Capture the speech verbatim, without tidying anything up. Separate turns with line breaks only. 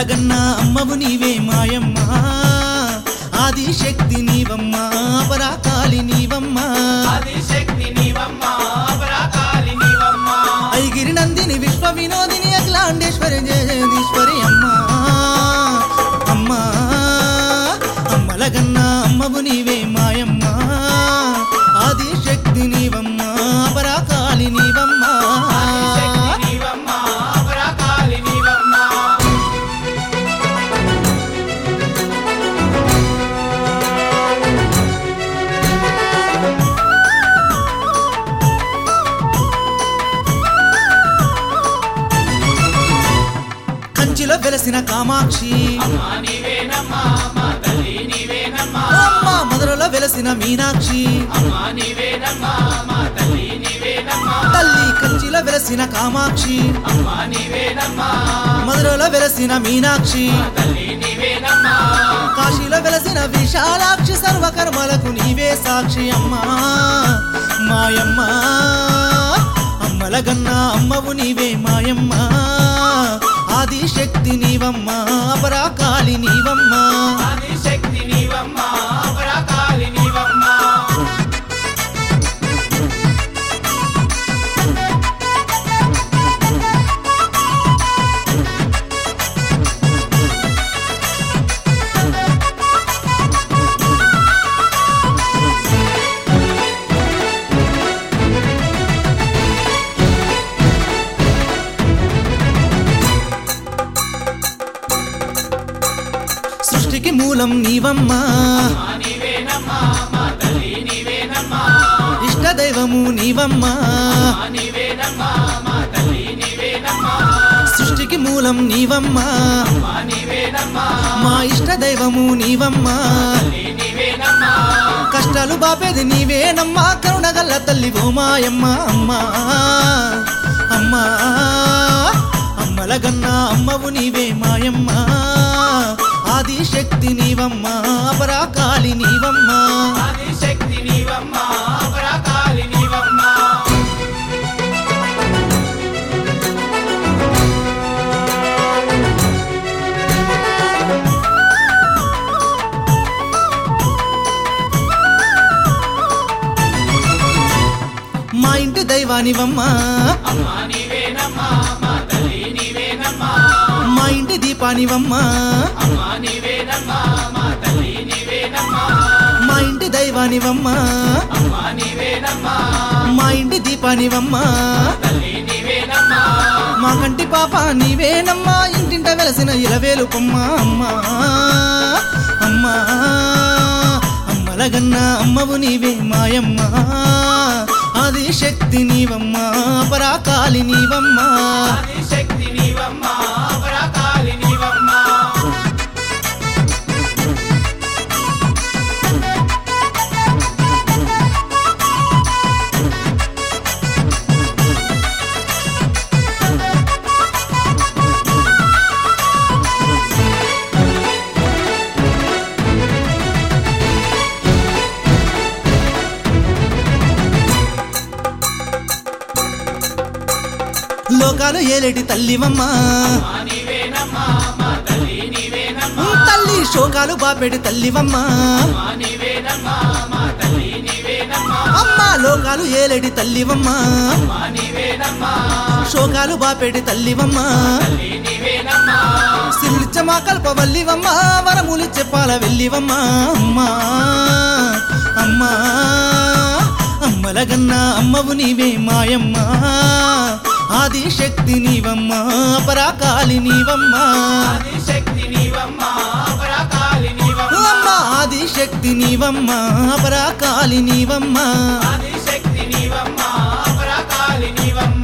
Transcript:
అమ్మలగన్న అమ్మవు నీవే మాయమ్మ ఆది శక్తి నీవమ్మా పరాకాలి నీవమ్మా
ఆది శక్తి నీవమ్మా పరాకాలి నీవమ్మా
ఐగిరి నందిని విశ్వ వినోదిని అఖిలాండేశ్వరి జగదీశ్వరి అమ్మా అమ్మా అమ్మలగన్న అమ్మవు నీవే మాయమ్మ ఆది శక్తి నీవమ్మా పరాకాలి నీవమ్మా
ఆది శక్తి నీవమ్మా పరాకాలి నీవమ్మా
కంచిలో వెలసిన కామాక్షి
అమ్మా నీవేనమ్మా మా తల్లి నీవేనమ్మా
అమ్మ మధురలో వెలసిన మీనాక్షి
అమ్మా నీవేనమ్మా మా తల్లి నీవేనమ్మా
తల్లి కంచిలో వెలసిన కామాక్షి
అమ్మా నీవేనమ్మా
మధురలో వెలసిన మీనాక్షి
తల్లి నీవేనమ్మా
కాశీలో వెలసిన విశాలాక్షి సర్వకర్మలకు నీవే సాక్షి అమ్మా మాయమ్మ అమ్మలగన్న అమ్మవు నీవే మాయమ్మ ఆది శక్తి నీవమ్మా పరాకాలి నీవమ్మా
ఆది శక్తి నీవమ్మా పరాకాలి నీవమ్మా
సృష్టికి మూలం నీవమ్మా
అమ్మా నీవేనమ్మా మా తల్లి నీవేనమ్మా
ఇష్ట దైవము నీవమ్మా
అమ్మా నీవేనమ్మా మా తల్లి నీవేనమ్మా
సృష్టికి మూలం నీవమ్మా
అమ్మా నీవేనమ్మా
మా ఇష్ట దైవము నీవమ్మా
తల్లి నీవేనమ్మా
కష్టాలు బాపేది నీవేనమ్మా కరుణగల్ల తల్లి ఓ మాయమ్మ అమ్మా అమ్మా అమ్మలగన్న అమ్మవు నీవే మాయమ్మ ఆది శక్తి నీవమ్మా పరాకాలి నీవమ్మా
ఆది శక్తి నీవమ్మా పరాకాలి నీవమ్మా
మా ఇంటి దైవానివమ్మా
అమ్మా నీవేనమ్మా మా తల్లి నీవేనమ్మా
మా ఇంటి దీపానివమ్మా
అమ్మా నీవేనమ్మా మా తల్లి నీవేనమ్మా
మా ఇంటి దైవానివమ్మా
అమ్మా నీవేనమ్మా
మా ఇంటి దీపానివమ్మా
తల్లి నీవేనమ్మా
మా కంటి పాప నీవేనమ్మా ఇంటింట వెలసిన ఇలవేలు కొమ్మ అమ్మా అమ్మా అమ్మలగన్న అమ్మవు నీవే మాయమ్మ ఆది శక్తి నీవమ్మా పరాకాలి నీవమ్మా
ఆది శక్తి నీవమ్మా పరాకాలి నీవమ్మా
లోకాలు ఏలేటి తల్లివమ్మా
అమ్మా నీవేనమ్మా మా తల్లి నీవేనమ్మా
తల్లి శోకాలు బాపెడి తల్లివమ్మా
అమ్మా నీవేనమ్మా మా తల్లి నీవేనమ్మా
అమ్మా లోకాలు ఏలేటి తల్లివమ్మా
అమ్మా నీవేనమ్మా
శోకాలు బాపెడి తల్లివమ్మా
తల్లి నీవేనమ్మా
సిరులిచ్చ మా కల్పవల్లివమ్మా వరములిచ్చే పాల వెళ్ళివమ్మా అమ్మా అమ్మా అమ్మలగన్న అమ్మవు నీవే మాయమ్మ ఆది శక్తి నీవమ్మా పరాకాలి నీవమ్మా
ఆది శక్తి నీవమ్మా పరాకాలి నీవమ్మా
అమ్మా ఆది శక్తి నీవమ్మా పరాకాలి నీవమ్మా
ఆది శక్తి నీవమ్మా పరాకాలి నీవమ్మా